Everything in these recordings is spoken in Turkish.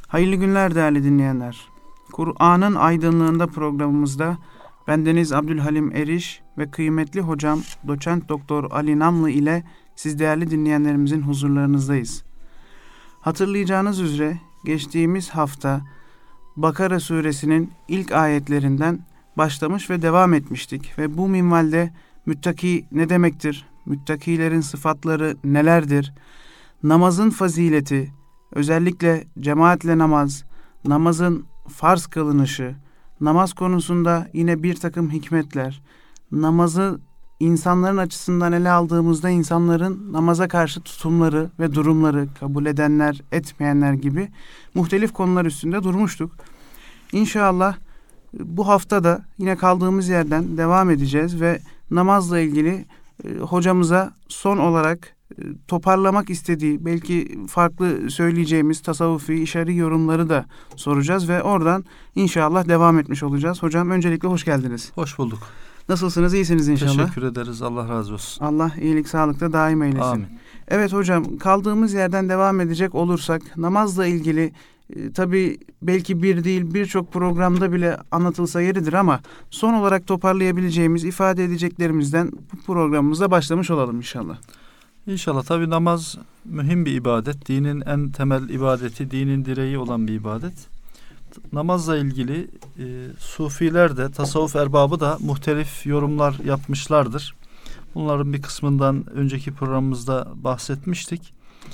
Hayırlı günler değerli dinleyenler. Kur'an'ın aydınlığında programımızda bendeniz Abdülhalim Eriş ve kıymetli hocam Doçent Doktor Ali Namlı ile siz değerli dinleyenlerimizin huzurlarınızdayız. Hatırlayacağınız üzere geçtiğimiz hafta Bakara suresinin ilk ayetlerinden başlamış ve devam etmiştik. Ve bu minvalde müttaki ne demektir? Müttakilerin sıfatları nelerdir? Namazın fazileti, özellikle cemaatle namaz, namazın farz kılınışı, namaz konusunda yine bir takım hikmetler, namazı insanların açısından ele aldığımızda insanların namaza karşı tutumları ve durumları, kabul edenler, etmeyenler gibi muhtelif konular üstünde durmuştuk. İnşallah bu hafta da yine kaldığımız yerden devam edeceğiz ve namazla ilgili hocamıza son olarak toparlamak istediği, belki farklı söyleyeceğimiz tasavvufi, işari yorumları da soracağız ve oradan inşallah devam etmiş olacağız. Hocam öncelikle hoş geldiniz. Hoş bulduk. Nasılsınız? İyisiniz inşallah. Teşekkür ederiz. Allah razı olsun. Allah iyilik, sağlıkta daim eylesin. Amin. Evet hocam, kaldığımız yerden devam edecek olursak namazla ilgili tabii belki bir değil birçok programda bile anlatılsa yeridir ama son olarak toparlayabileceğimiz, ifade edeceklerimizden bu programımıza başlamış olalım inşallah. İnşallah. Tabii namaz mühim bir ibadet. Dinin en temel ibadeti, dinin direği olan bir ibadet. Namazla ilgili sufiler de, tasavvuf erbabı da muhtelif yorumlar yapmışlardır. Bunların bir kısmından önceki programımızda bahsetmiştik.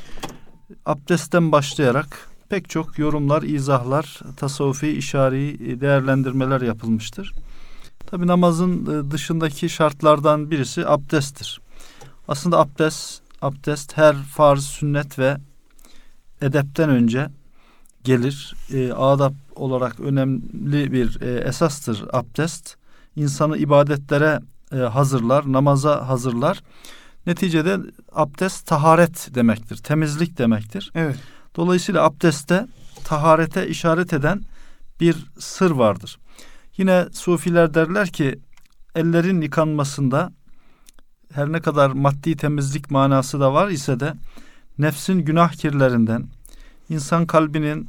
Abdestten başlayarak pek çok yorumlar, izahlar, tasavvufi, işari değerlendirmeler yapılmıştır. Tabii namazın dışındaki şartlardan birisi abdesttir. Aslında abdest her farz, sünnet ve edepten önce gelir. Adab olarak önemli bir esastır abdest. İnsanı ibadetlere hazırlar, namaza hazırlar. Neticede abdest taharet demektir, temizlik demektir. Evet. Dolayısıyla abdestte taharete işaret eden bir sır vardır. Yine sufiler derler ki ellerin yıkanmasında her ne kadar maddi temizlik manası da var ise de nefsin günah kirlerinden, insan kalbinin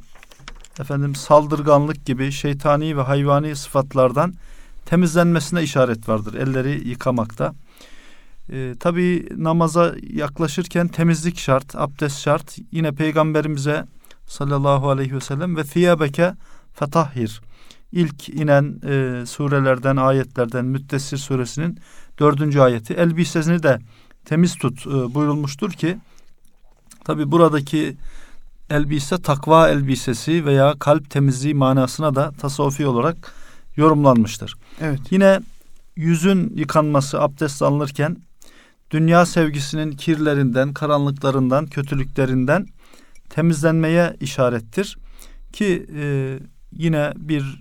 saldırganlık gibi şeytani ve hayvani sıfatlardan temizlenmesine işaret vardır elleri yıkamakta. Tabii namaza yaklaşırken temizlik şart, abdest şart. Yine Peygamberimize sallallahu aleyhi ve sellem ve thiyabeke fetahhir, İlk inen surelerden, ayetlerden Müddessir suresinin 4. ayeti, elbisesini de temiz tut buyurulmuştur ki tabii buradaki elbise takva elbisesi veya kalp temizliği manasına da tasavvufi olarak yorumlanmıştır. Evet. Yine yüzün yıkanması abdest alınırken dünya sevgisinin kirlerinden, karanlıklarından, kötülüklerinden temizlenmeye işarettir ki yine bir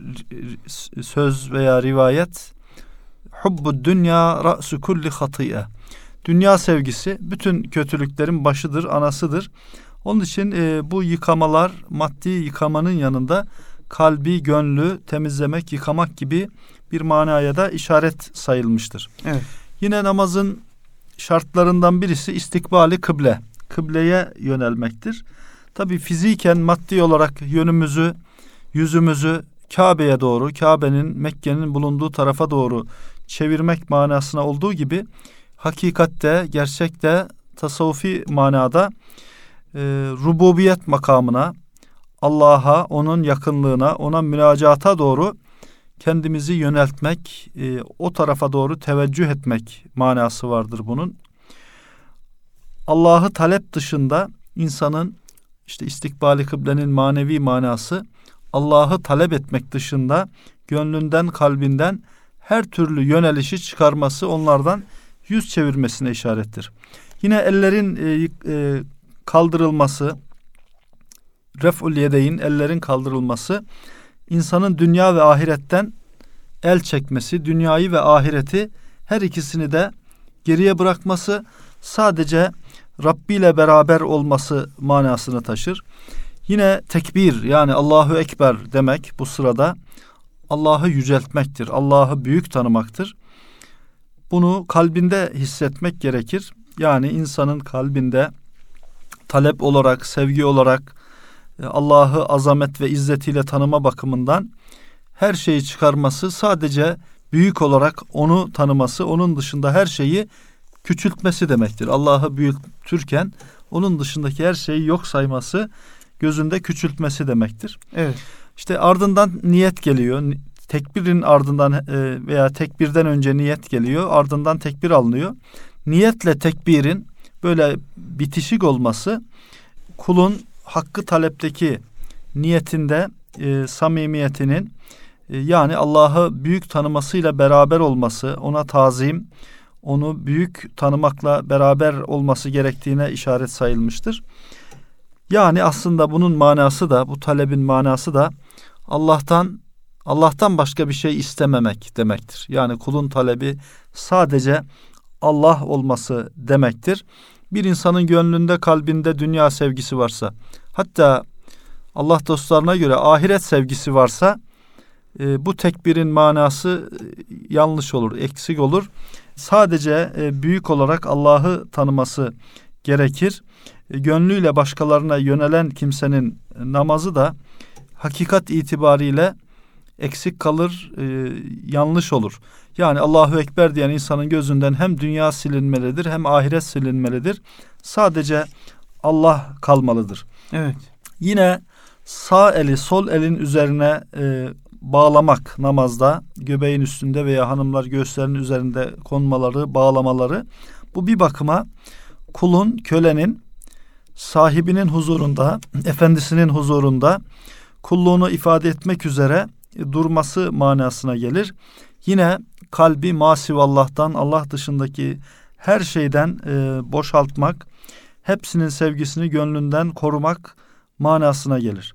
söz veya rivayet, hubbud dünya ra'su kulli hatiye, dünya sevgisi bütün kötülüklerin başıdır, anasıdır. Onun için bu yıkamalar maddi yıkamanın yanında kalbi, gönlü temizlemek, yıkamak gibi bir manaya da işaret sayılmıştır. Evet. Yine namazın şartlarından birisi istikbali kıble. Kıbleye yönelmektir. Tabii fiziken, maddi olarak yönümüzü, yüzümüzü Kabe'ye doğru, Kabe'nin, Mekke'nin bulunduğu tarafa doğru çevirmek manasına olduğu gibi hakikatte, gerçekte, tasavvufi manada rububiyet makamına, Allah'a, onun yakınlığına, ona münacata doğru kendimizi yöneltmek, o tarafa doğru teveccüh etmek manası vardır bunun. Allah'ı talep dışında insanın işte istikbali kıblenin manevi manası, Allah'ı talep etmek dışında gönlünden, kalbinden her türlü yönelişi çıkarması, onlardan yüz çevirmesine işarettir. Yine ellerin kaldırılması, ref'ul yedeyn, ellerin kaldırılması, insanın dünya ve ahiretten el çekmesi, dünyayı ve ahireti her ikisini de geriye bırakması, sadece Rabbi ile beraber olması manasını taşır. Yine tekbir, yani Allahu Ekber demek bu sırada Allah'ı yüceltmektir, Allah'ı büyük tanımaktır. Bunu kalbinde hissetmek gerekir. Yani insanın kalbinde talep olarak, sevgi olarak Allah'ı azamet ve izzetiyle tanıma bakımından her şeyi çıkarması, sadece büyük olarak onu tanıması, onun dışında her şeyi küçültmesi demektir. Allah'ı büyütürken onun dışındaki her şeyi yok sayması, gözünde küçültmesi demektir. Evet. İşte ardından niyet geliyor. Tekbirin ardından veya tekbirden önce niyet geliyor. Ardından tekbir alınıyor. Niyetle tekbirin böyle bitişik olması, kulun hakkı talepteki niyetinde samimiyetinin, yani Allah'ı büyük tanımasıyla beraber olması, ona tazim, onu büyük tanımakla beraber olması gerektiğine işaret sayılmıştır. Yani aslında bunun manası da, bu talebin manası da Allah'tan başka bir şey istememek demektir. Yani kulun talebi sadece Allah olması demektir. Bir insanın gönlünde, kalbinde dünya sevgisi varsa, hatta Allah dostlarına göre ahiret sevgisi varsa, bu tekbirin manası yanlış olur, eksik olur. Sadece büyük olarak Allah'ı tanıması gerekir. Gönlüyle başkalarına yönelen kimsenin namazı da hakikat itibariyle eksik kalır, yanlış olur. Yani Allahu Ekber diyen insanın gözünden hem dünya silinmelidir hem ahiret silinmelidir. Sadece Allah kalmalıdır. Evet. Yine sağ eli sol elin üzerine bağlamak namazda, göbeğin üstünde veya hanımlar göğüslerinin üzerinde konmaları, bağlamaları, bu bir bakıma kulun, kölenin sahibinin huzurunda, efendisinin huzurunda kulluğunu ifade etmek üzere durması manasına gelir. Yine kalbi masivallah'tan, Allah dışındaki her şeyden boşaltmak, hepsinin sevgisini gönlünden korumak manasına gelir.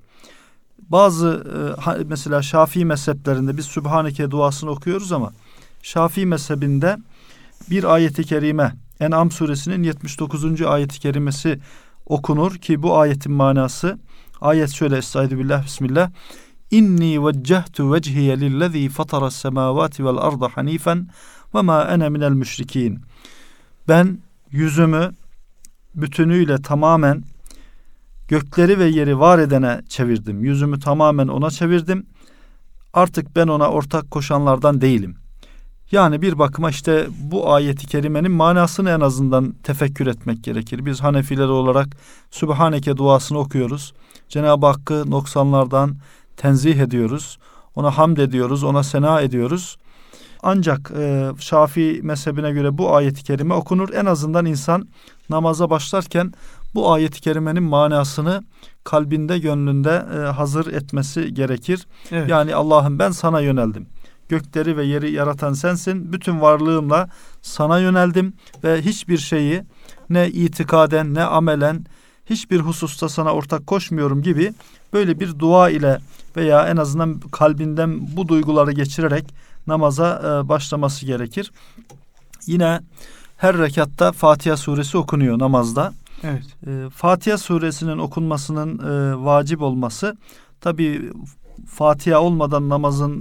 Bazı mesela Şafii mezheplerinde biz Sübhaneke duasını okuyoruz ama Şafii mezhebinde bir ayeti kerime, En'am suresinin 79. ayeti kerimesi okunur ki bu ayetin manası, ayet şöyle: Estaizu billah, bismillah. İnni veccehtu vecihiye lillezî fataras semâvâti vel arda hanifen ve mâ ene minel müşrikîn. Ben yüzümü bütünüyle tamamen gökleri ve yeri var edene çevirdim. Yüzümü tamamen ona çevirdim. Artık ben ona ortak koşanlardan değilim. Yani bir bakıma işte bu ayeti kerimenin manasını en azından tefekkür etmek gerekir. Biz Hanefiler olarak Sübhaneke duasını okuyoruz. Cenab-ı Hakk'ı noksanlardan tenzih ediyoruz. Ona hamd ediyoruz, ona sena ediyoruz. Ancak Şafii mezhebine göre bu ayeti kerime okunur. En azından insan namaza başlarken bu ayeti kerimenin manasını kalbinde, gönlünde hazır etmesi gerekir. Evet. Yani Allah'ım ben sana yöneldim. Gökleri ve yeri yaratan sensin. Bütün varlığımla sana yöneldim ve hiçbir şeyi ne itikaden ne amelen hiçbir hususta sana ortak koşmuyorum gibi böyle bir dua ile veya en azından kalbinden bu duyguları geçirerek namaza başlaması gerekir. Yine her rekatta Fatiha suresi okunuyor namazda. Evet. Fatiha suresinin okunmasının vacip olması, tabii Fatiha olmadan namazın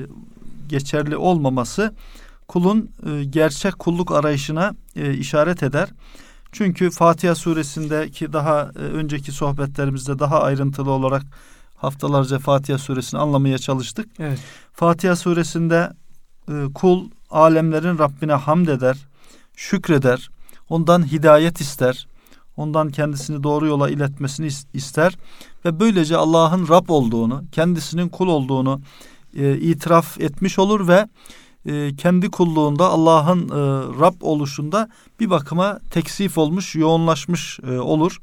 geçerli olmaması kulun gerçek kulluk arayışına işaret eder. Çünkü Fatiha suresindeki daha önceki sohbetlerimizde daha ayrıntılı olarak haftalarca Fatiha suresini anlamaya çalıştık. Evet. Fatiha suresinde kul alemlerin Rabbine hamd eder, şükreder, ondan hidayet ister, ondan kendisini doğru yola iletmesini ister ve böylece Allah'ın Rab olduğunu, kendisinin kul olduğunu itiraf etmiş olur ve kendi kulluğunda Allah'ın Rab oluşunda bir bakıma teksif olmuş, yoğunlaşmış olur.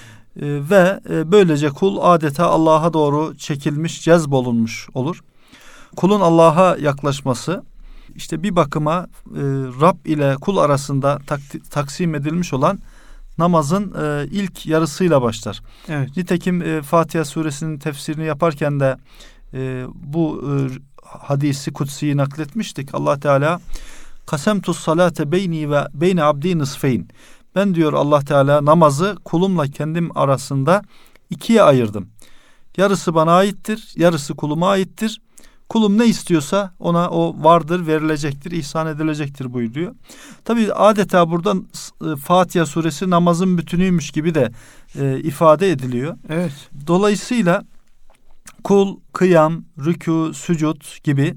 Ve böylece kul adeta Allah'a doğru çekilmiş, cezbolunmuş olur. Kulun Allah'a yaklaşması işte bir bakıma Rab ile kul arasında taksim edilmiş olan namazın ilk yarısıyla başlar. Evet. Nitekim Fatiha suresinin tefsirini yaparken de bu hadisi kutsiyi nakletmiştik. Allah Teala kasemtus salate beyni ve beyne abdi nisfeyn. Ben diyor Allah Teala namazı kulumla kendim arasında ikiye ayırdım. Yarısı bana aittir, yarısı kuluma aittir. Kulum ne istiyorsa ona o vardır, verilecektir, ihsan edilecektir buyuruyor. Tabii adeta buradan Fatiha suresi namazın bütünüymüş gibi de ifade ediliyor. Evet. Dolayısıyla kul, kıyam, rükû, sücud gibi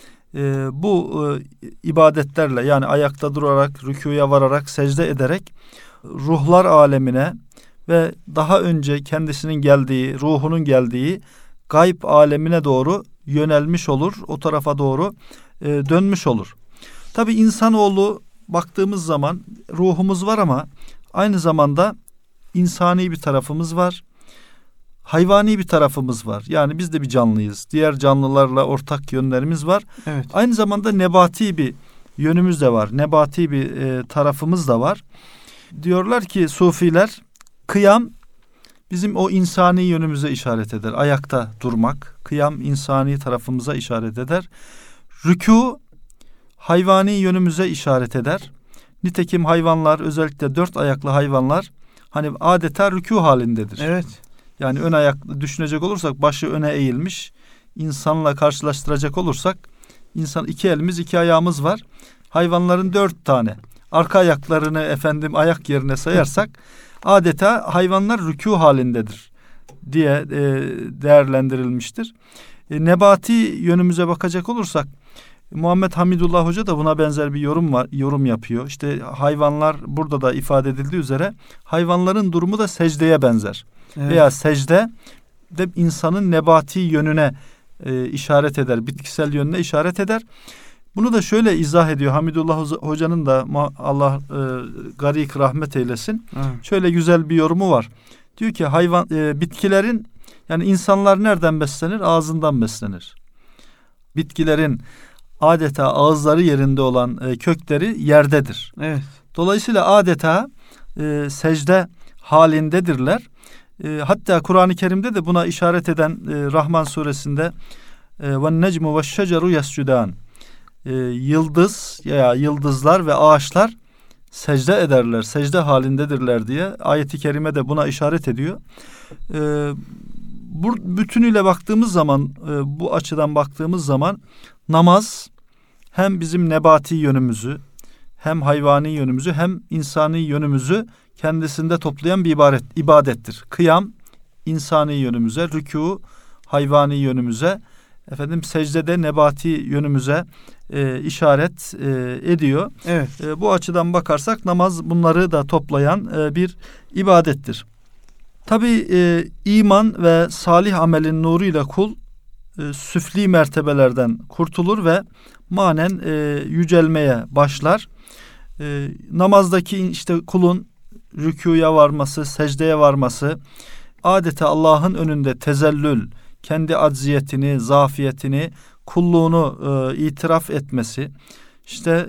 bu ibadetlerle, yani ayakta durarak, rükûya vararak, secde ederek ruhlar alemine ve daha önce kendisinin geldiği, ruhunun geldiği gayb alemine doğru yönelmiş olur. O tarafa doğru dönmüş olur. Tabii insanoğlu baktığımız zaman ruhumuz var ama aynı zamanda insani bir tarafımız var. Hayvani bir tarafımız var. Yani biz de bir canlıyız. Diğer canlılarla ortak yönlerimiz var. Evet. Aynı zamanda nebati bir yönümüz de var. Nebati bir tarafımız da var. Diyorlar ki sufiler, kıyam bizim o insani yönümüze işaret eder. Ayakta durmak. Kıyam insani tarafımıza işaret eder. Rükû hayvani yönümüze işaret eder. Nitekim hayvanlar, özellikle 4 ayaklı hayvanlar hani adeta rükû halindedir. Evet. Yani ön ayak düşünecek olursak başı öne eğilmiş. İnsanla karşılaştıracak olursak insan 2 elimiz 2 ayağımız var. Hayvanların 4 tane. Arka ayaklarını ayak yerine sayarsak adeta hayvanlar rükû halindedir diye değerlendirilmiştir. Nebati yönümüze bakacak olursak Muhammed Hamidullah Hoca da buna benzer bir yorum yapıyor. İşte hayvanlar, burada da ifade edildiği üzere hayvanların durumu da secdeye benzer. Evet. Veya secde de insanın nebati yönüne işaret eder, bitkisel yönüne işaret eder. Bunu da şöyle izah ediyor Hamidullah Hoca'nın da, Allah garik rahmet eylesin. Evet. Şöyle güzel bir yorumu var. Diyor ki bitkilerin, yani insanlar nereden beslenir? Ağzından beslenir. Bitkilerin adeta ağızları yerinde olan kökleri yerdedir. Evet. Dolayısıyla adeta secde halindedirler. Hatta Kur'an-ı Kerim'de de buna işaret eden Rahman suresinde وَالنَّجْمُ وَالشَّجَرُ يَسْجُدَانِ yıldız ya yıldızlar ve ağaçlar secde ederler, secde halindedirler diye ayet-i kerime de buna işaret ediyor. Bu bütünüyle baktığımız zaman, bu açıdan baktığımız zaman namaz hem bizim nebati yönümüzü, hem hayvani yönümüzü, hem insani yönümüzü kendisinde toplayan bir ibadettir. Kıyam insani yönümüze, rükû hayvani yönümüze, secdede nebati yönümüze işaret ediyor. Evet. Bu açıdan bakarsak namaz bunları da toplayan bir ibadettir. Tabii iman ve salih amelin nuruyla kul süfli mertebelerden kurtulur ve manen yücelmeye başlar. Namazdaki işte kulun rükûya varması, secdeye varması, adeta Allah'ın önünde tezellül, kendi acziyetini, zafiyetini, kulluğunu itiraf etmesi, işte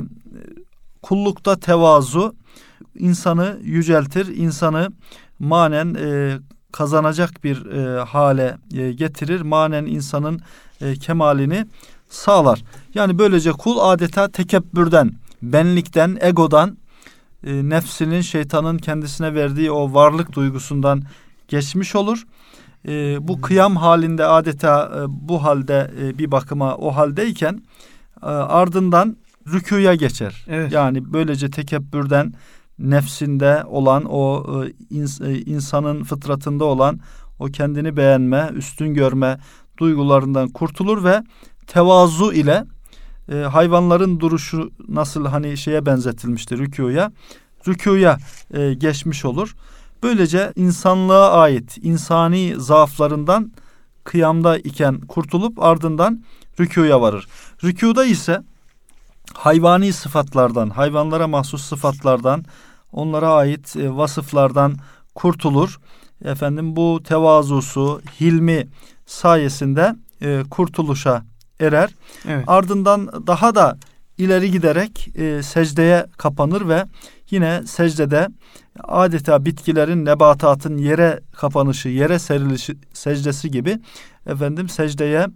kullukta tevazu insanı yüceltir, insanı manen kazanacak bir hale getirir, manen insanın kemalini sağlar. Yani böylece kul adeta tekebbürden, benlikten, egodan, nefsinin, şeytanın kendisine verdiği o varlık duygusundan geçmiş olur. Bu kıyam halinde adeta bu halde bir bakıma o haldeyken ardından rükûya geçer. Evet. Yani böylece tekebbürden, nefsinde olan o insanın fıtratında olan o kendini beğenme, üstün görme duygularından kurtulur ve tevazu ile hayvanların duruşu nasıl şeye benzetilmiştir rükûya geçmiş olur. Böylece insanlığa ait insani zaaflarından kıyamda iken kurtulup ardından rükûya varır. Rükûda ise hayvani sıfatlardan, hayvanlara mahsus sıfatlardan, onlara ait vasıflardan kurtulur. Bu tevazusu, hilmi sayesinde kurtuluşa erer. Evet. Ardından daha da ileri giderek secdeye kapanır ve yine secdede adeta bitkilerin, nebatatın yere kapanışı, yere serilişi secdesi gibi secdeye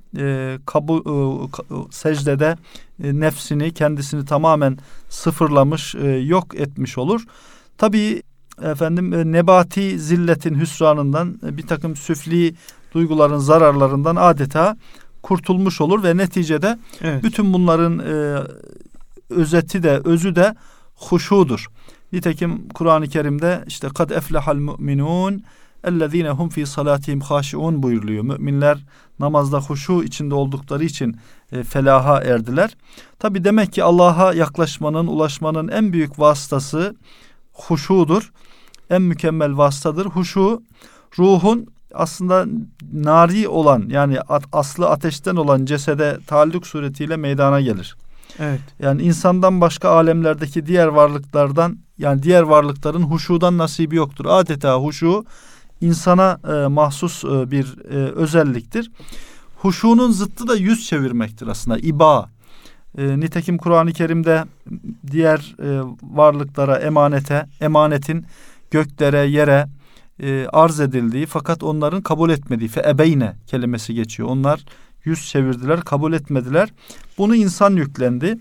secdede nefsini, kendisini tamamen sıfırlamış, yok etmiş olur. Tabii nebati zilletin hüsranından, bir takım süfli duyguların zararlarından adeta kurtulmuş olur ve neticede bütün bunların özeti de özü de huşudur. Nitekim Kur'an-ı Kerim'de işte kad eflehal mu'minun ellezine hum fi salatihim haşiun buyuruluyor. Müminler namazda huşu içinde oldukları için felaha erdiler. Tabi demek ki Allah'a yaklaşmanın, ulaşmanın en büyük vasıtası huşudur. En mükemmel vasıtadır. Huşu ruhun aslında nari olan, yani aslı ateşten olan cesede taalluk suretiyle meydana gelir. Evet. Yani insandan başka alemlerdeki diğer varlıklardan, yani diğer varlıkların huşudan nasibi yoktur. Adeta huşu insana mahsus bir özelliktir. Huşunun zıttı da yüz çevirmektir aslında. İba. Nitekim Kur'an-ı Kerim'de diğer varlıklara, emanetin göklere, yere arz edildiği fakat onların kabul etmediği ebeyne kelimesi geçiyor. Onlar yüz çevirdiler, kabul etmediler. Bunu insan yüklendi.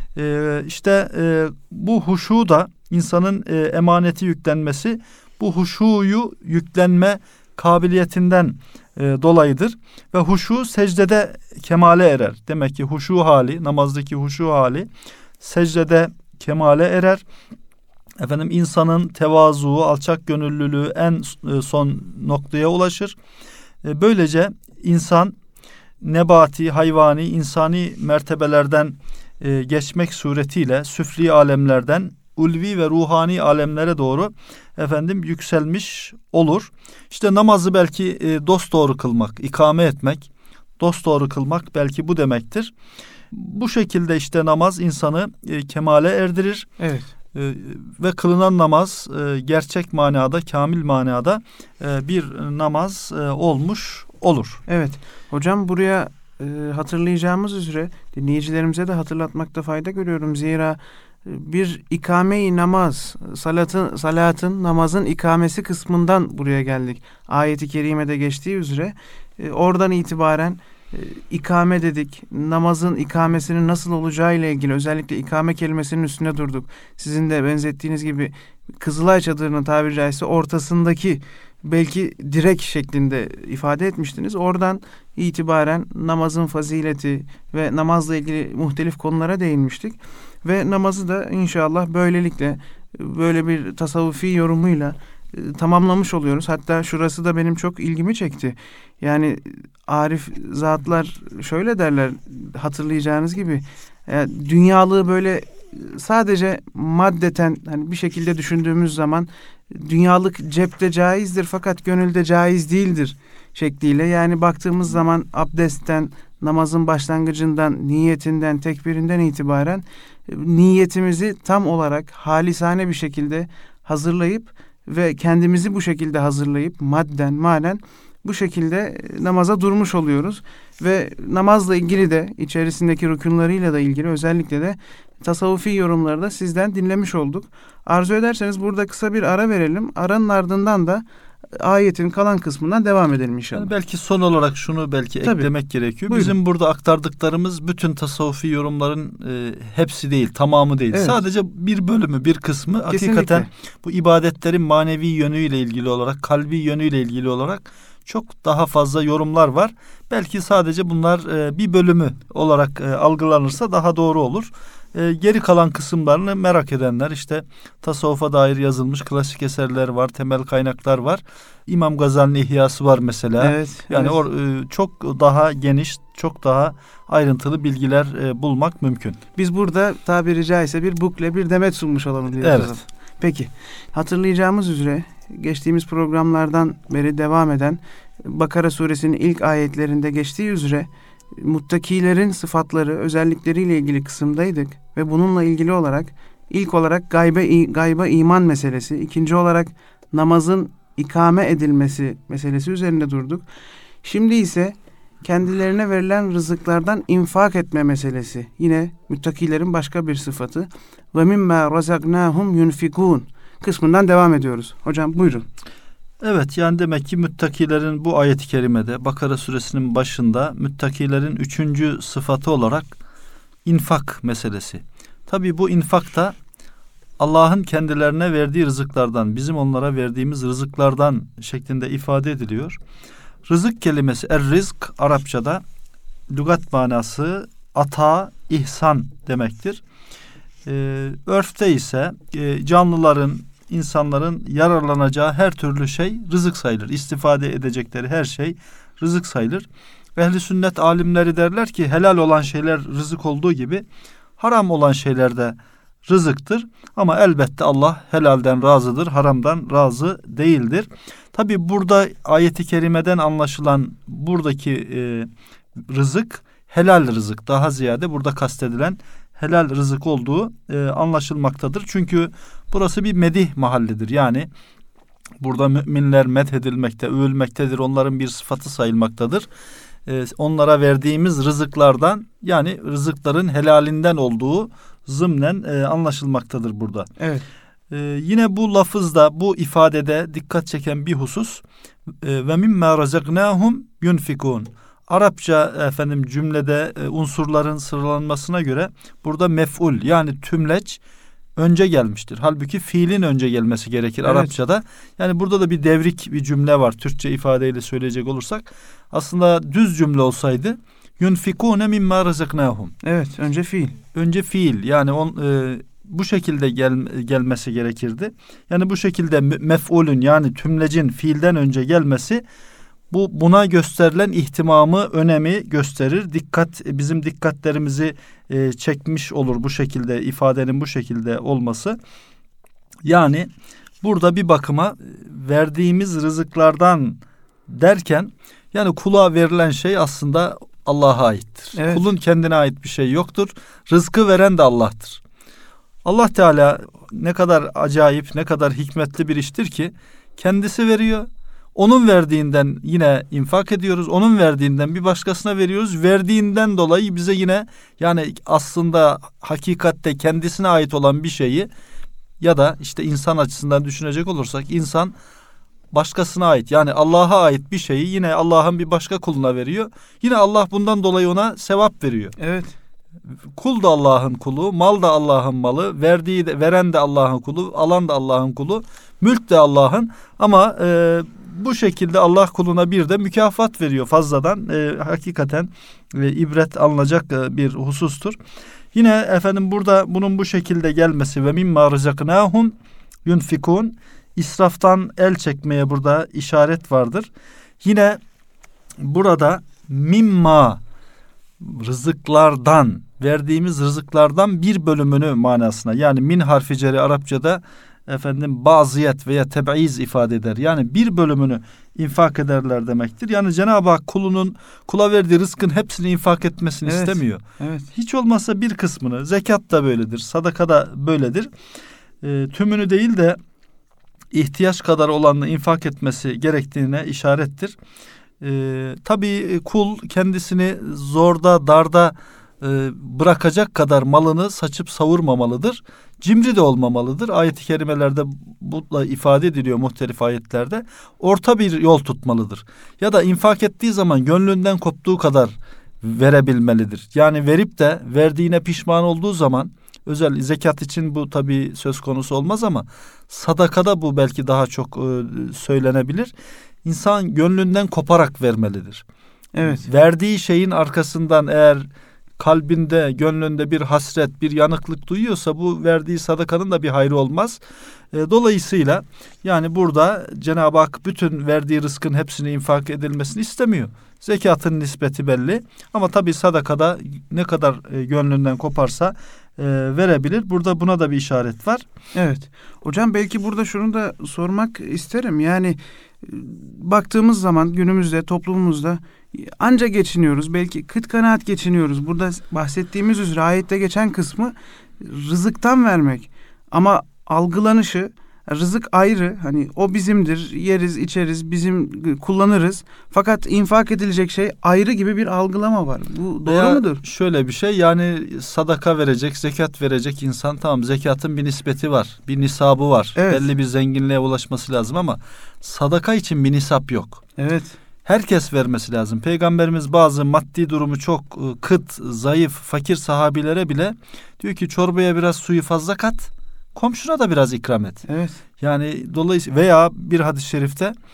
Bu huşu da insanın emaneti yüklenmesi, bu huşuyu yüklenme kabiliyetinden dolayıdır. Ve huşu secdede kemale erer. Demek ki huşu hali, namazdaki huşu hali secdede kemale erer. İnsanın tevazu, alçak gönüllülüğü en son noktaya ulaşır. Böylece insan nebati, hayvani, insani mertebelerden geçmek suretiyle süfli alemlerden ulvi ve ruhani alemlere doğru yükselmiş olur. İşte namazı belki dosdoğru kılmak, ikame etmek, dosdoğru kılmak belki bu demektir. Bu şekilde işte namaz insanı kemale erdirir. Evet. Ve kılınan namaz gerçek manada, kamil manada bir namaz olmuş olur. Evet. Hocam buraya hatırlayacağımız üzere dinleyicilerimize de hatırlatmakta fayda görüyorum. Zira bir ikame-i namaz, salatın, namazın ikamesi kısmından buraya geldik. Ayet-i kerimede geçtiği üzere oradan itibaren ikame dedik. Namazın ikamesinin nasıl olacağı ile ilgili özellikle ikame kelimesinin üstüne durduk. Sizin de benzettiğiniz gibi Kızılay çadırının tabiri caizse ortasındaki belki direk şeklinde ifade etmiştiniz. Oradan itibaren namazın fazileti ve namazla ilgili muhtelif konulara değinmiştik. Ve namazı da inşallah böylelikle böyle bir tasavvufi yorumuyla tamamlamış oluyoruz. Hatta şurası da benim çok ilgimi çekti. Yani arif zatlar şöyle derler, hatırlayacağınız gibi dünyalığı böyle sadece maddeten hani bir şekilde düşündüğümüz zaman dünyalık cepte caizdir fakat gönülde caiz değildir şekliyle. Yani baktığımız zaman abdestten, namazın başlangıcından, niyetinden, tekbirinden itibaren niyetimizi tam olarak halisane bir şekilde hazırlayıp ve kendimizi bu şekilde hazırlayıp madden, manen bu şekilde namaza durmuş oluyoruz. Ve namazla ilgili de içerisindeki rükünleriyle de ilgili özellikle de tasavvufi yorumları da sizden dinlemiş olduk. Arzu ederseniz burada kısa bir ara verelim. Aranın ardından da ayetin kalan kısmından devam edelim inşallah. Yani belki son olarak şunu eklemek gerekiyor. Buyurun. Bizim burada aktardıklarımız bütün tasavvufi yorumların hepsi değil, tamamı değil. Evet. Sadece bir bölümü, bir kısmı. Kesinlikle. Hakikaten bu ibadetlerin manevi yönüyle ilgili olarak, kalbi yönüyle ilgili olarak çok daha fazla yorumlar var. Belki sadece bunlar bir bölümü olarak algılanırsa daha doğru olur. Geri kalan kısımlarını merak edenler, işte tasavvufa dair yazılmış klasik eserler var, temel kaynaklar var. İmam Gazali'nin İhyası var mesela. Evet, yani çok daha geniş, çok daha ayrıntılı bilgiler bulmak mümkün. Biz burada tabiri caizse bir bukle, bir demet sunmuş olalım diyoruz. Evet. Peki, hatırlayacağımız üzere geçtiğimiz programlardan beri devam eden Bakara suresinin ilk ayetlerinde geçtiği üzere muttakilerin sıfatları, özellikleriyle ilgili kısımdaydık ve bununla ilgili olarak ilk olarak gayba iman meselesi, ikinci olarak namazın ikame edilmesi meselesi üzerinde durduk. Şimdi ise kendilerine verilen rızıklardan infak etme meselesi. Yine muttakilerin başka bir sıfatı. Ve mimma razaknahum yunfikun kısmından devam ediyoruz. Hocam buyurun. Evet, yani demek ki müttakilerin bu ayet-i kerimede Bakara suresinin başında müttakilerin 3. sıfatı olarak infak meselesi. Tabii bu infak da Allah'ın kendilerine verdiği rızıklardan, bizim onlara verdiğimiz rızıklardan şeklinde ifade ediliyor. Rızık kelimesi, er-rizk Arapçada lügat manası ata, ihsan demektir. Örfte ise canlıların, insanların yararlanacağı her türlü şey rızık sayılır. İstifade edecekleri her şey rızık sayılır. Ehl-i sünnet alimleri derler ki helal olan şeyler rızık olduğu gibi haram olan şeyler de rızıktır. Ama elbette Allah helalden razıdır, haramdan razı değildir. Tabi burada ayeti kerimeden anlaşılan buradaki rızık helal rızık, daha ziyade burada kastedilen helal rızık olduğu anlaşılmaktadır. Çünkü burası bir medih mahallidir. Yani burada müminler methedilmekte, övülmektedir. Onların bir sıfatı sayılmaktadır. Onlara verdiğimiz rızıklardan, yani rızıkların helalinden olduğu zımnen anlaşılmaktadır burada. Evet. Yine bu lafızda, bu ifadede dikkat çeken bir husus ve mimma razaknahum yunfikun. Arapça cümlede unsurların sıralanmasına göre burada mef'ul, yani tümleç önce gelmiştir. Halbuki fiilin önce gelmesi gerekir, evet, Arapçada. Yani burada da bir devrik bir cümle var. Türkçe ifadeyle söyleyecek olursak aslında düz cümle olsaydı yunfikune mimma razaknahum. Evet, önce fiil. Önce fiil, yani bu şekilde gelmesi gerekirdi. Yani bu şekilde mef'ulün, yani tümlecin fiilden önce gelmesi buna gösterilen ihtimamı, önemi gösterir. Bizim dikkatlerimizi çekmiş olur bu şekilde, ifadenin bu şekilde olması. Yani burada bir bakıma verdiğimiz rızıklardan derken, yani kula verilen şey aslında Allah'a aittir. Evet. Kulun kendine ait bir şey yoktur. Rızkı veren de Allah'tır. Allah Teala ne kadar acayip, ne kadar hikmetli bir iştir ki kendisi veriyor. Onun verdiğinden yine infak ediyoruz. Onun verdiğinden bir başkasına veriyoruz. Verdiğinden dolayı bize yine, yani aslında hakikatte kendisine ait olan bir şeyi, ya da işte insan açısından düşünecek olursak insan başkasına ait, yani Allah'a ait bir şeyi yine Allah'ın bir başka kuluna veriyor. Yine Allah bundan dolayı ona sevap veriyor. Evet. Kul da Allah'ın kulu, mal da Allah'ın malı, veren de Allah'ın kulu, alan da Allah'ın kulu, mülk de Allah'ın. Ama bu şekilde Allah kuluna bir de mükafat veriyor fazladan. Hakikaten ibret alınacak bir husustur. Yine burada bunun bu şekilde gelmesi ve mimma rızaknahum yunfikun, israftan el çekmeye burada işaret vardır. Yine burada mimma, rızıklardan, verdiğimiz rızıklardan bir bölümünü manasına, yani min harfi ceri Arapçada baziyet veya teb'iz ifade eder. Yani bir bölümünü infak ederler demektir. Yani Cenab-ı Hak kula verdiği rızkın hepsini infak etmesini istemiyor. Evet. Hiç olmazsa bir kısmını, zekat da böyledir, sadaka da böyledir. Tümünü değil de ihtiyaç kadar olanını infak etmesi gerektiğine işarettir. Tabii kul kendisini zorda, darda bırakacak kadar malını saçıp savurmamalıdır. Cimri de olmamalıdır. Ayet-i kerimelerde bu ifade ediliyor, muhtelif ayetlerde. Orta bir yol tutmalıdır. Ya da infak ettiği zaman gönlünden koptuğu kadar verebilmelidir. Yani verip de verdiğine pişman olduğu zaman, özel zekat için bu tabii söz konusu olmaz ama sadakada bu belki daha çok söylenebilir. İnsan gönlünden koparak vermelidir. Evet. Verdiği şeyin arkasından eğer kalbinde, gönlünde bir hasret, bir yanıklık duyuyorsa bu verdiği sadakanın da bir hayrı olmaz. Dolayısıyla yani burada Cenab-ı Hak bütün verdiği rızkın hepsini infak edilmesini istemiyor. Zekatın nispeti belli ama tabii sadakada ne kadar gönlünden koparsa verebilir. Burada buna da bir işaret var. Evet. Hocam belki burada şunu da sormak isterim. Yani baktığımız zaman günümüzde, toplumumuzda anca geçiniyoruz. Belki kıt kanaat geçiniyoruz. Burada bahsettiğimiz üzere ayette geçen kısmı rızıktan vermek. Ama algılanışı, rızık ayrı. Hani o bizimdir, yeriz, içeriz, bizim kullanırız. Fakat infak edilecek şey ayrı gibi bir algılama var. Bu doğru mudur? Şöyle bir şey, yani sadaka verecek, zekat verecek insan, tamam, zekatın bir nispeti var, bir nisabı var. Evet. Belli bir zenginliğe ulaşması lazım ama sadaka için bir nisap yok. Evet. Herkes vermesi lazım. Peygamberimiz bazı maddi durumu çok kıt, zayıf, fakir sahabilere bile diyor ki çorbaya biraz suyu fazla kat, komşuna da biraz ikram et. Evet. Yani dolayısıyla veya bir hadis-i şerifte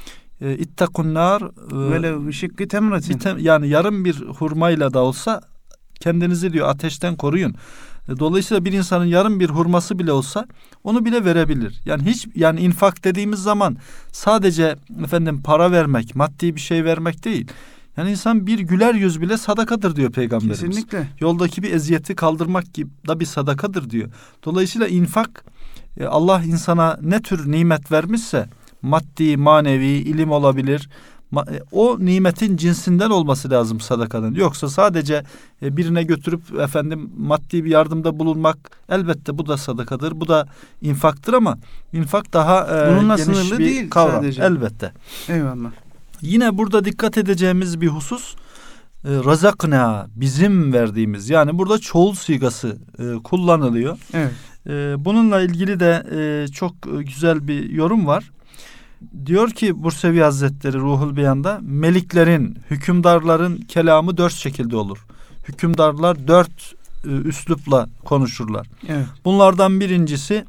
İttakun nar velev bi şikki temratin. Yani yarım bir hurmayla da olsa kendinizi diyor ateşten koruyun. Dolayısıyla bir insanın yarım bir hurması bile olsa onu bile verebilir. Yani infak dediğimiz zaman sadece para vermek, maddi bir şey vermek değil. Yani insan bir güler yüz bile sadakadır diyor Peygamberimiz. Kesinlikle. Yoldaki bir eziyeti kaldırmak gibi da bir sadakadır diyor. Dolayısıyla infak, Allah insana ne tür nimet vermişse, maddi, manevi, ilim olabilir, o nimetin cinsinden olması lazım sadakanın. Yoksa sadece birine götürüp maddi bir yardımda bulunmak, elbette bu da sadakadır. Bu da infaktır ama infak daha bununla geniş sınırlı bir değil kavram. Sadece. Elbette. Eyvallah. Yine burada dikkat edeceğimiz bir husus razakna, bizim verdiğimiz, yani burada çoğul sigası kullanılıyor. Evet. Bununla ilgili de çok güzel bir yorum var. Diyor ki Bursevi Hazretleri Ruhul Beyan'da, meliklerin, hükümdarların kelamı 4 şekilde olur. Hükümdarlar 4 üslupla konuşurlar. Evet. Bunlardan birincisi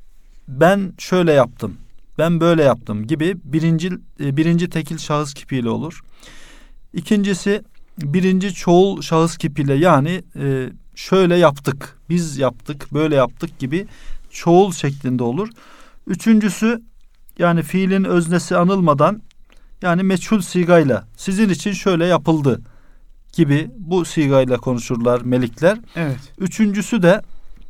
ben şöyle yaptım, ben böyle yaptım gibi birinci tekil şahıs kipiyle olur. İkincisi birinci çoğul şahıs kipiyle, yani şöyle yaptık, biz yaptık, böyle yaptık gibi çoğul şeklinde olur. Üçüncüsü, yani fiilin öznesi anılmadan, yani meçhul sigayla, sizin için şöyle yapıldı gibi bu sigayla konuşurlar melikler. Evet. Üçüncüsü de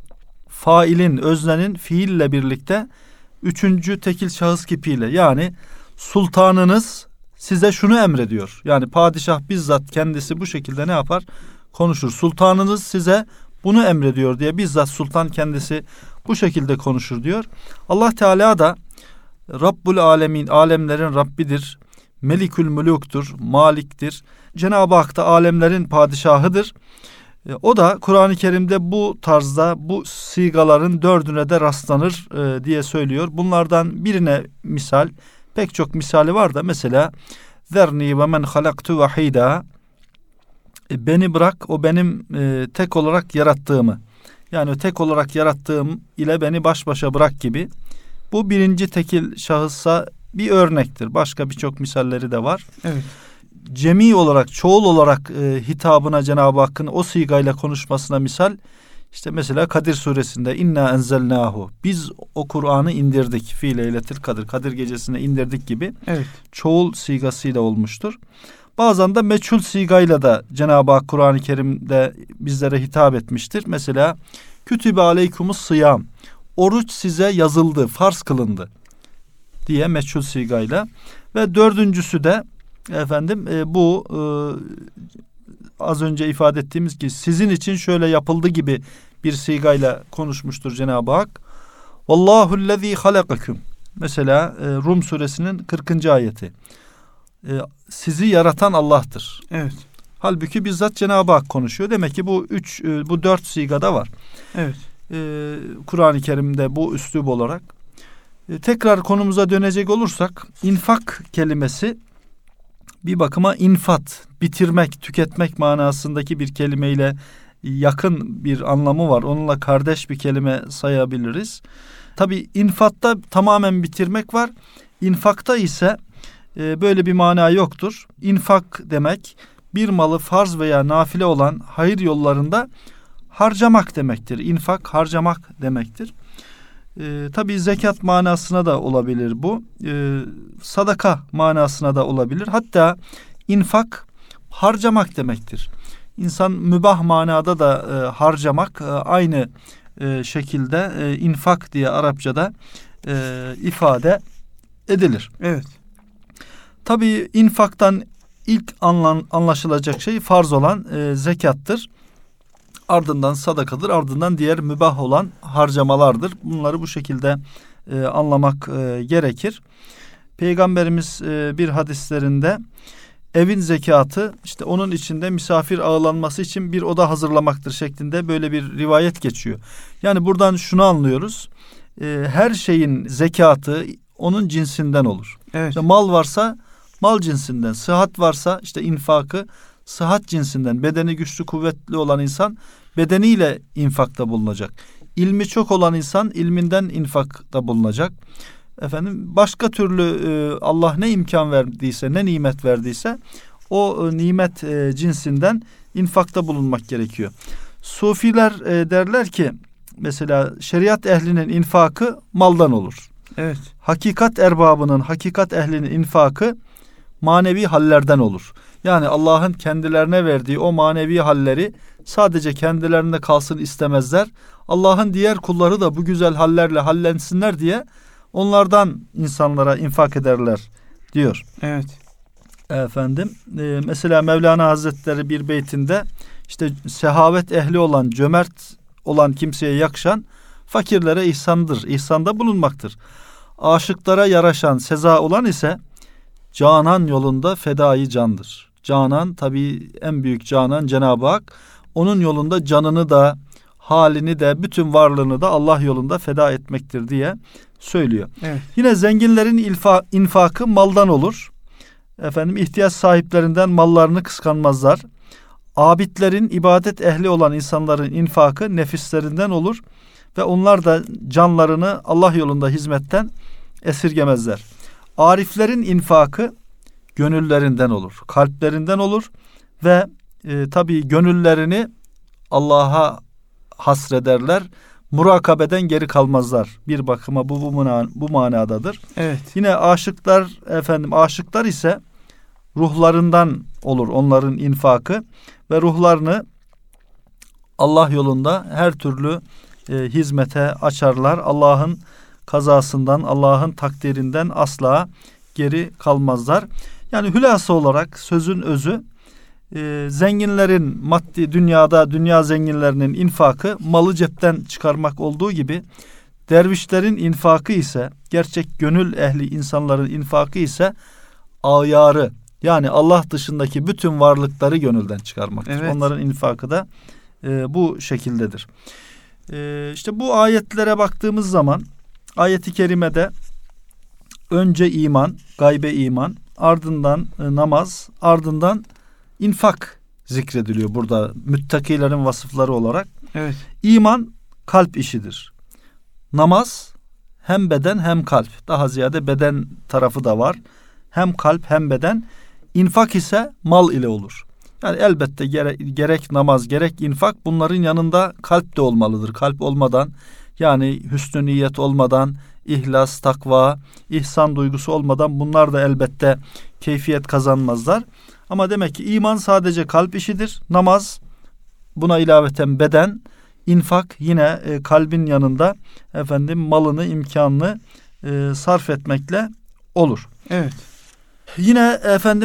failin, öznenin fiille birlikte üçüncü tekil şahıs kipiyle, yani sultanınız size şunu emrediyor. Yani padişah bizzat kendisi bu şekilde ne yapar? Konuşur. Sultanınız size bunu emrediyor diye bizzat sultan kendisi bu şekilde konuşur diyor. Allah Teala da Rabbul Alemin, alemlerin Rabbidir. Melikül Muluk'tur, Malik'tir. Cenab-ı Hak da alemlerin padişahıdır. O da Kur'an-ı Kerim'de bu tarzda bu sigaların 4'üne de rastlanır diye söylüyor. Bunlardan birine misal, pek çok misali var da, mesela zerni ve men halaktu vahida, beni bırak, o benim tek olarak yarattığımı, yani tek olarak yarattığım ile beni baş başa bırak gibi. Bu birinci tekil şahıssa bir örnektir. Başka birçok misalleri de var. Evet. Cemi olarak, çoğul olarak hitabına, Cenab-ı Hakk'ın o sigayla konuşmasına misal, işte mesela Kadir suresinde inna enzelnahu, biz o Kur'an'ı indirdik, fi leyletil kadir, Kadir gecesine indirdik gibi. Evet. Çoğul sigasıyla olmuştur. Bazen de meçhul sigayla da Cenab-ı Hak Kur'an-ı Kerim'de bizlere hitap etmiştir. Mesela kütübe aleykumus sıyam, oruç size yazıldı, farz kılındı diye meçhul sigayla. Ve dördüncüsü de bu az önce ifade ettiğimiz ki sizin için şöyle yapıldı gibi bir sigayla konuşmuştur Cenab-ı Hak. Vallahu'llezî halakakum. Mesela Rum suresinin 40. ayeti. Sizi yaratan Allah'tır. Evet. Halbuki bizzat Cenab-ı Hak konuşuyor. Demek ki bu 4 sigada var. Evet. Kur'an-ı Kerim'de bu üslub olarak. Tekrar konumuza dönecek olursak, infak kelimesi bir bakıma infat, bitirmek, tüketmek manasındaki bir kelimeyle yakın bir anlamı var. Onunla kardeş bir kelime sayabiliriz. Tabii infatta tamamen bitirmek var. İnfakta ise böyle bir mana yoktur. İnfak demek bir malı farz veya nafile olan hayır yollarında harcamak demektir. İnfak harcamak demektir. Tabii zekat manasına da olabilir bu. Sadaka manasına da olabilir. Hatta infak harcamak demektir. İnsan mübah manada da harcamak aynı şekilde infak diye Arapçada ifade edilir. Evet. Tabii infaktan ilk anlaşılacak şey farz olan zekattır. Ardından sadakadır, ardından diğer mübah olan harcamalardır. Bunları bu şekilde anlamak gerekir. Peygamberimiz bir hadislerinde evin zekatı işte onun içinde misafir ağırlanması için bir oda hazırlamaktır şeklinde böyle bir rivayet geçiyor. Yani buradan şunu anlıyoruz. Her şeyin zekatı onun cinsinden olur. Evet. İşte mal varsa mal cinsinden, sıhhat varsa işte infakı sıhhat cinsinden, bedeni güçlü kuvvetli olan insan bedeniyle infakta bulunacak. İlmi çok olan insan ilminden infakta bulunacak. başka türlü Allah ne imkan verdiyse, ne nimet verdiyse o nimet cinsinden infakta bulunmak gerekiyor. Sufiler derler ki mesela şeriat ehlinin infakı maldan olur. Evet. Hakikat erbabının, hakikat ehlinin infakı manevi hallerden olur. Yani Allah'ın kendilerine verdiği o manevi halleri sadece kendilerinde kalsın istemezler. Allah'ın diğer kulları da bu güzel hallerle hallensinler diye onlardan insanlara infak ederler diyor. Evet. Mesela Mevlana Hazretleri bir beytinde işte sehavet ehli olan, cömert olan kimseye yakışan fakirlere ihsandır, ihsanda bulunmaktır. Aşıklara yaraşan, seza olan ise canan yolunda fedai candır. Canan tabii en büyük canan Cenab-ı Hak. Onun yolunda canını da, halini de, bütün varlığını da Allah yolunda feda etmektir diye söylüyor. Evet. Yine zenginlerin infakı maldan olur. İhtiyaç sahiplerinden mallarını kıskanmazlar. Abidlerin, ibadet ehli olan insanların infakı nefislerinden olur ve onlar da canlarını Allah yolunda hizmetten esirgemezler. Ariflerin infakı gönüllerinden olur, kalplerinden olur ve tabii gönüllerini Allah'a hasrederler. Murakabeden geri kalmazlar. Bir bakıma bu manadadır. Evet. Yine aşıklar ise ruhlarından olur onların infakı ve ruhlarını Allah yolunda her türlü hizmete açarlar. Allah'ın kazasından, Allah'ın takdirinden asla geri kalmazlar. Yani hülasa olarak sözün özü, zenginlerin maddi dünya zenginlerinin infakı malı cepten çıkarmak olduğu gibi dervişlerin infakı ise, gerçek gönül ehli insanların infakı ise ayarı, yani Allah dışındaki bütün varlıkları gönülden çıkarmaktır. Evet. Onların infakı da bu şekildedir. İşte bu ayetlere baktığımız zaman ayet-i kerimede önce iman, gaybe iman, ardından namaz, ardından infak zikrediliyor burada müttakilerin vasıfları olarak. Evet. İman kalp işidir. Namaz hem beden hem kalp. Daha ziyade beden tarafı da var. Hem kalp hem beden. İnfak ise mal ile olur. Yani elbette gerek namaz gerek infak bunların yanında kalp de olmalıdır. Kalp olmadan, yani hüsnü niyet olmadan, ihlas, takva, ihsan duygusu olmadan bunlar da elbette keyfiyet kazanmazlar. Ama demek ki iman sadece kalp işidir. Namaz buna ilaveten beden, infak yine kalbin yanında malını, imkanını sarf etmekle olur. Evet. Yine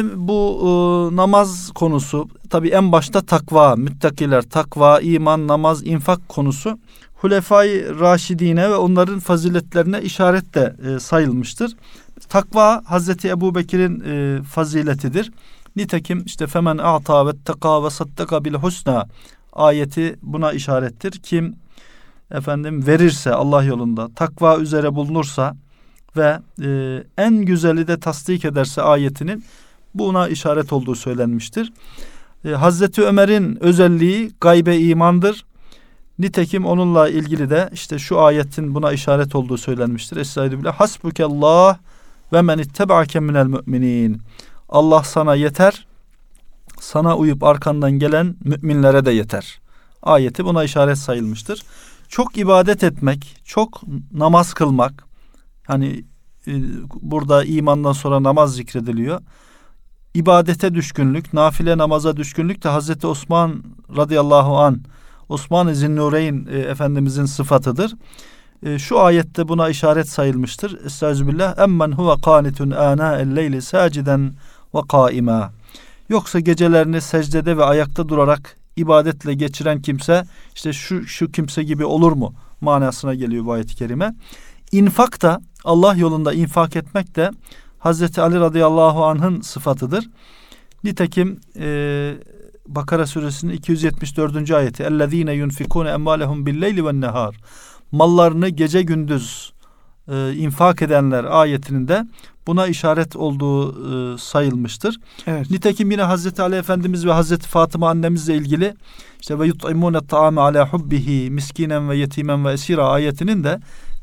bu namaz konusu tabii en başta takva, müttakiler, takva, iman, namaz, infak konusu Hulefai Raşidine ve onların faziletlerine işaret de sayılmıştır. Takva Hazreti Ebubekir'in faziletidir. Nitekim işte femen a'ta ve teka ve saddaka bil husna ayeti buna işarettir. Kim verirse Allah yolunda, takva üzere bulunursa ve en güzeli de tasdik ederse ayetinin buna işaret olduğu söylenmiştir. Hazreti Ömer'in özelliği gaybe imandır. Nitekim onunla ilgili de işte şu ayetin buna işaret olduğu söylenmiştir. Estağfirullah. Hasbukallah ve men ittebaake minel müminin. Allah sana yeter. Sana uyup arkandan gelen müminlere de yeter. Ayeti buna işaret sayılmıştır. Çok ibadet etmek, çok namaz kılmak. Hani burada imandan sonra namaz zikrediliyor. İbadete düşkünlük, nafile namaza düşkünlük de Hazreti Osman radıyallahu an, Osman-ı Zinnureyn Efendimizin sıfatıdır. Şu ayette buna işaret sayılmıştır. Estağfirullah. Emmen huve kanitun ana'el leyli saciden ve kaima. Yoksa gecelerini secdede ve ayakta durarak ibadetle geçiren kimse işte şu kimse gibi olur mu manasına geliyor bu ayet-i kerime. İnfak da, Allah yolunda infak etmek de Hazreti Ali radıyallahu anh'ın sıfatıdır. Nitekim Bakara suresinin 274. ayeti اَلَّذ۪ينَ يُنْفِكُونَ اَمْوَالَهُمْ بِالْلَيْلِ وَالنَّهَارِ mallarını gece gündüz infak edenler ayetinin de buna işaret olduğu sayılmıştır. Evet. Nitekim yine Hazreti Ali Efendimiz ve Hazreti Fatıma annemizle ilgili işte ve yut'imûne ta'ame ala hubbihi miskinen ve yetimen ve esira ayetinin de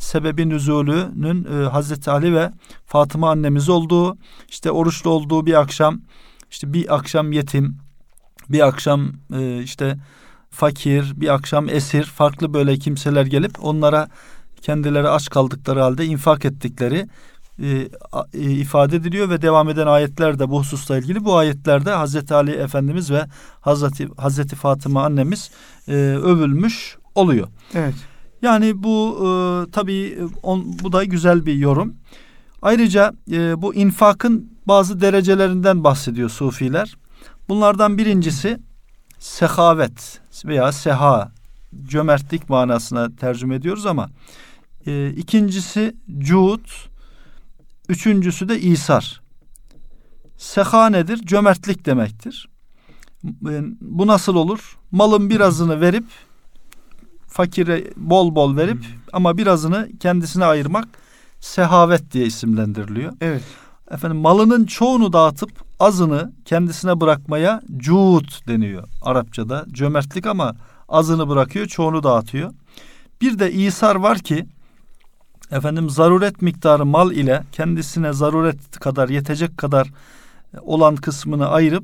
sebebi nüzulünün Hazreti Ali ve Fatıma annemiz olduğu, işte oruçlu olduğu bir akşam, işte bir akşam yetim, bir akşam işte fakir, bir akşam esir, farklı böyle kimseler gelip onlara kendileri aç kaldıkları halde infak ettikleri ifade ediliyor ve devam eden ayetler de bu hususla ilgili. Bu ayetlerde Hazreti Ali Efendimiz ve Hazreti Fatıma annemiz övülmüş oluyor. Evet. Yani bu tabii bu da güzel bir yorum. Ayrıca bu infakın bazı derecelerinden bahsediyor sufiler. Bunlardan birincisi sehavet veya seha, cömertlik manasına tercüme ediyoruz ama ikincisi cud, üçüncüsü de İsar. Seha nedir? Cömertlik demektir. Bu nasıl olur? Malın birazını verip fakire bol bol verip ama birazını kendisine ayırmak sehavet diye isimlendiriliyor. Evet. Efendim malının çoğunu dağıtıp azını kendisine bırakmaya cud deniyor Arapçada. Cömertlik ama azını bırakıyor, çoğunu dağıtıyor. Bir de İsar var ki efendim zaruret miktarı mal ile kendisine zaruret kadar yetecek kadar olan kısmını ayırıp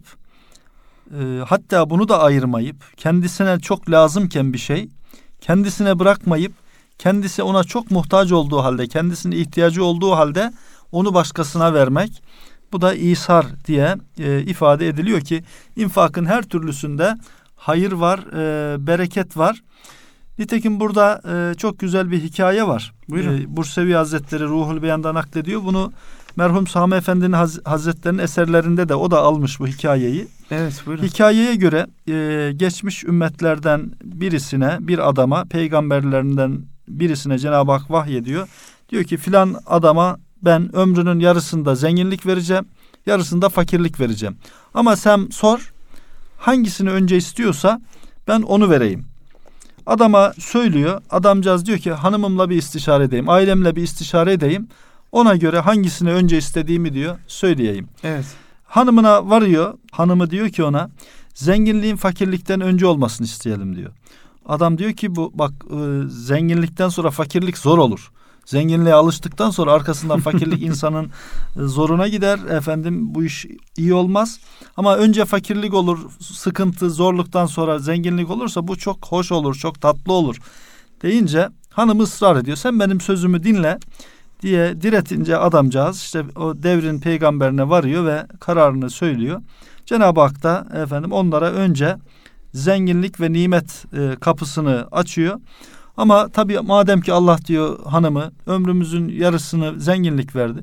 hatta bunu da ayırmayıp kendisine çok lazımken bir şey kendisine bırakmayıp kendisi ona çok muhtaç olduğu halde kendisine ihtiyacı olduğu halde onu başkasına vermek, bu da İsar diye ifade ediliyor ki infakın her türlüsünde hayır var, bereket var. Nitekim burada çok güzel bir hikaye var. Bursevi Hazretleri Ruhul Beyan'da naklediyor. Bunu merhum Sami Efendi'nin Hazretleri'nin eserlerinde de o da almış bu hikayeyi. Evet, buyurun. Hikayeye göre geçmiş ümmetlerden birisine, bir adama, peygamberlerinden birisine Cenab-ı Hak vahyediyor. Diyor ki filan adama ben ömrünün yarısında zenginlik vereceğim, yarısında fakirlik vereceğim. Ama sen sor, hangisini önce istiyorsa ben onu vereyim. Adama söylüyor. Adamcağız diyor ki hanımımla bir istişare edeyim, ailemle bir istişare edeyim. Ona göre hangisini önce istediğimi diyor söyleyeyim. Evet. Hanımına varıyor. Hanımı diyor ki ona zenginliğin fakirlikten önce olmasını isteyelim diyor. Adam diyor ki bu bak zenginlikten sonra fakirlik zor olur. Zenginliğe alıştıktan sonra arkasından fakirlik insanın zoruna gider. Efendim bu iş iyi olmaz. Ama önce fakirlik olur, sıkıntı, zorluktan sonra zenginlik olursa bu çok hoş olur, çok tatlı olur deyince hanım ısrar ediyor. Sen benim sözümü dinle diye diretince adamcağız işte o devrin peygamberine varıyor ve kararını söylüyor. Cenab-ı Hak da efendim onlara önce zenginlik ve nimet kapısını açıyor. Ama tabii madem ki Allah diyor hanımı ömrümüzün yarısını zenginlik verdi.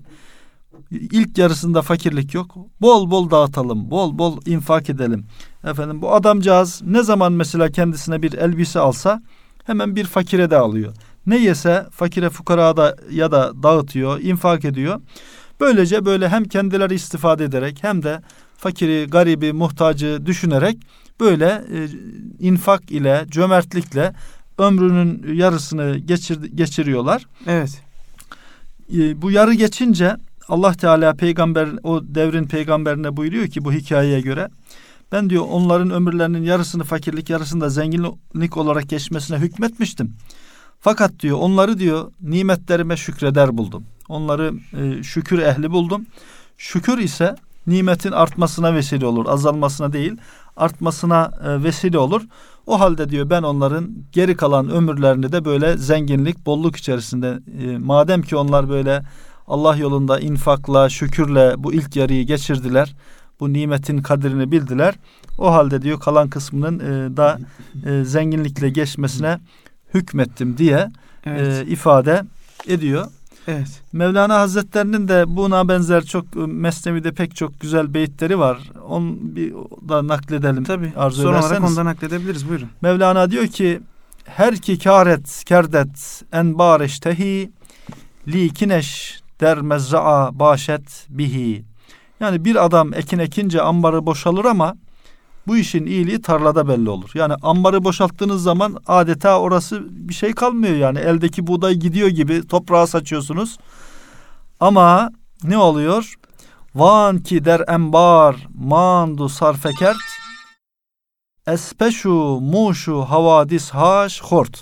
İlk yarısında fakirlik yok. Bol bol dağıtalım, bol bol infak edelim. Efendim bu adamcağız ne zaman mesela kendisine bir elbise alsa hemen bir fakire de alıyor. Ne yese fakire fukara da ya da dağıtıyor, infak ediyor. Böylece böyle hem kendileri istifade ederek hem de fakiri, garibi, muhtacı düşünerek böyle infak ile, cömertlikle ömrünün yarısını geçiriyorlar. Evet. Bu yarı geçince Allah Teala o devrin peygamberine buyuruyor ki bu hikayeye göre ben diyor onların ömürlerinin yarısını fakirlik, yarısını da zenginlik olarak geçmesine hükmetmiştim. Fakat diyor onları diyor nimetlerime şükreder buldum. Onları şükür ehli buldum. Şükür ise nimetin artmasına vesile olur. Azalmasına değil, artmasına vesile olur. O halde diyor ben onların geri kalan ömürlerini de böyle zenginlik, bolluk içerisinde madem ki onlar böyle Allah yolunda infakla, şükürle bu ilk yarıyı geçirdiler. Bu nimetin kadrini bildiler. O halde diyor kalan kısmının da zenginlikle geçmesine hükmettim diye ifade ediyor. Evet. Mevlana Hazretlerinin de buna benzer çok Mesnevi'de pek çok güzel beyitleri var. Onu bir da nakledelim. Tabii. Arzu son ederseniz. olarak ondan nakledebiliriz. Buyurun. Mevlana diyor ki her ki kerdet en bareştehi li kineş der mezra'a başet bihi. Yani bir adam ekin ekince ambarı boşalır ama bu işin iyiliği tarlada belli olur. Yani ambarı boşalttığınız zaman adeta orası bir şey kalmıyor yani. Eldeki buğday gidiyor gibi toprağa saçıyorsunuz. Ama ne oluyor? Van ki der embar mandu sarfekert espeşu muşu havadis haş hort.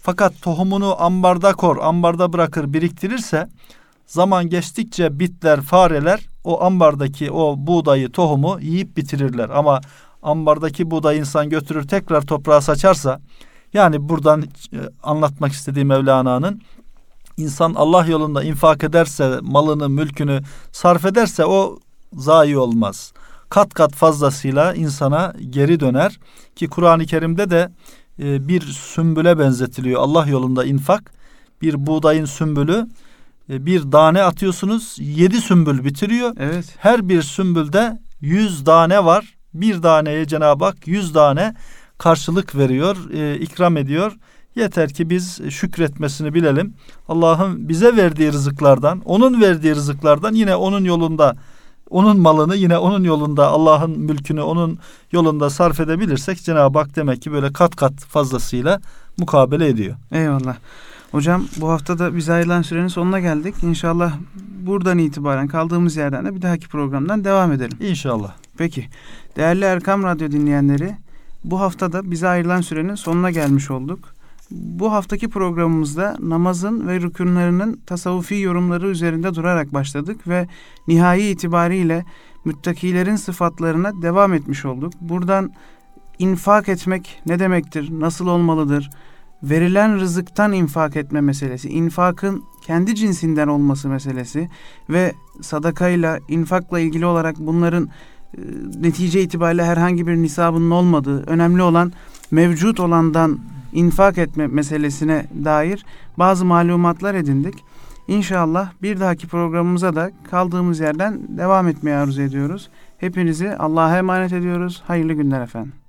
Fakat tohumunu ambarda ambarda bırakır, biriktirirse zaman geçtikçe bitler, fareler o ambardaki o buğdayı, tohumu yiyip bitirirler. Ama ambardaki buğdayı insan götürür tekrar toprağa saçarsa, yani buradan anlatmak istediği Mevlana'nın, insan Allah yolunda infak ederse, malını, mülkünü sarf ederse o zayi olmaz. Kat kat fazlasıyla insana geri döner ki Kur'an-ı Kerim'de de bir sümbüle benzetiliyor. Allah yolunda infak, bir buğdayın sümbülü, bir tane atıyorsunuz 7 sümbül bitiriyor. Evet. Her bir sümbülde 100 tane var. Bir taneye Cenab-ı Hak 100 tane karşılık veriyor, ikram ediyor. Yeter ki biz şükretmesini bilelim. Allah'ın bize verdiği rızıklardan, onun verdiği rızıklardan yine onun yolunda, onun malını yine onun yolunda, Allah'ın mülkünü onun yolunda sarf edebilirsek Cenab-ı Hak demek ki böyle kat kat fazlasıyla mukabele ediyor. Eyvallah. Hocam bu hafta da bize ayrılan sürenin sonuna geldik. İnşallah buradan itibaren kaldığımız yerden de bir dahaki programdan devam edelim. İnşallah. Peki. Değerli Erkam Radyo dinleyenleri, bu hafta da bize ayrılan sürenin sonuna gelmiş olduk. Bu haftaki programımızda namazın ve rükünlerinin tasavvufi yorumları üzerinde durarak başladık ve nihai itibariyle müttakilerin sıfatlarına devam etmiş olduk. Buradan infak etmek ne demektir, nasıl olmalıdır, verilen rızıktan infak etme meselesi, infakın kendi cinsinden olması meselesi ve sadakayla, infakla ilgili olarak bunların netice itibariyle herhangi bir nisabının olmadığı, önemli olan mevcut olandan infak etme meselesine dair bazı malumatlar edindik. İnşallah bir dahaki programımıza da kaldığımız yerden devam etmeye arzu ediyoruz. Hepinizi Allah'a emanet ediyoruz. Hayırlı günler efendim.